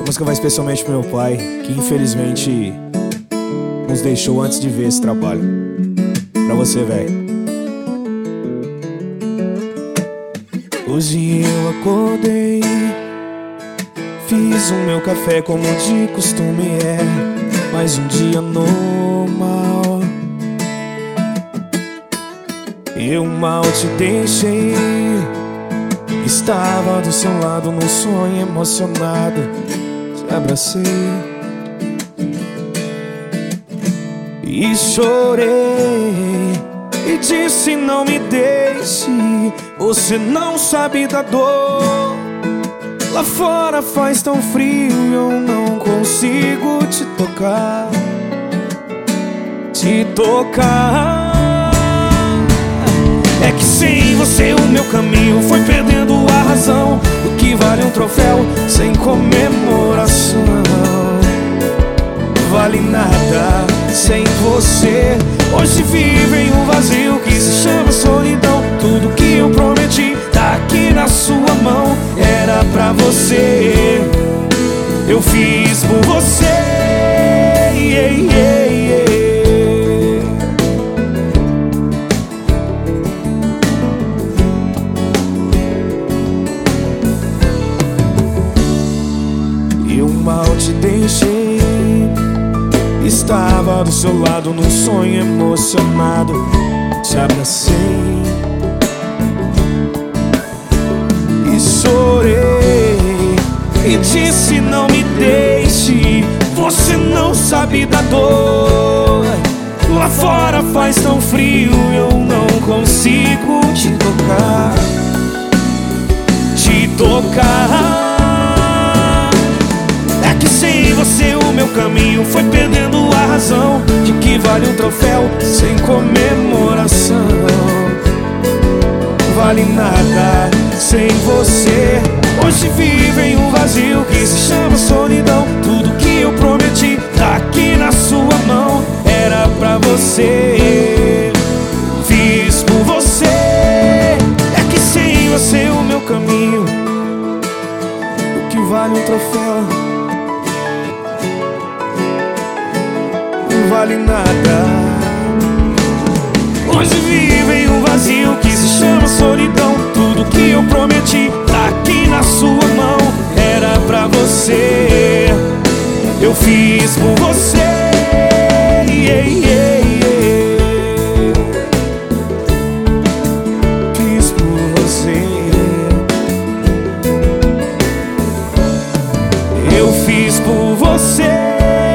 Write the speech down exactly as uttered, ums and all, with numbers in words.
música vai especialmente pro meu pai, que infelizmente nos deixou antes de ver esse trabalho. Pra você, velho. Hoje eu acordei, fiz o meu café como de costume é, mais um dia normal. Eu mal te deixei, estava do seu lado num sonho emocionado. Te abracei e chorei e disse não me deixe, você não sabe da dor. Lá fora faz tão frio e eu não consigo te tocar, te tocar. É que sem você o meu caminho foi perdendo a razão. O que vale um troféu sem comemoração? Vale nada sem você. Hoje vive em um vazio que se chama solidão. Tudo que eu prometi tá aqui na sua mão. Era pra você, eu fiz por você, yeah, yeah, yeah. Eu mal te deixei, estava do seu lado num sonho emocionado. Te abracei e chorei e disse não me deixe, você não sabe da dor. Lá fora faz tão frio e eu não consigo te tocar, te tocar. É que sem você o meu caminho foi perdendo a razão. De que vale um troféu sem comemoração? Vale nada sem você. Hoje vive em um vazio que se chama solidão. Tudo que eu prometi tá aqui na sua mão. Era pra você, fiz por você. É que sem você o meu caminho, o que vale um troféu não vale nada. Hoje vive em um vazio que se chama solidão. Tudo que eu prometi tá aqui na sua mão. Era pra você, eu fiz por você, yeah, yeah, yeah. Fiz por você, eu fiz por você.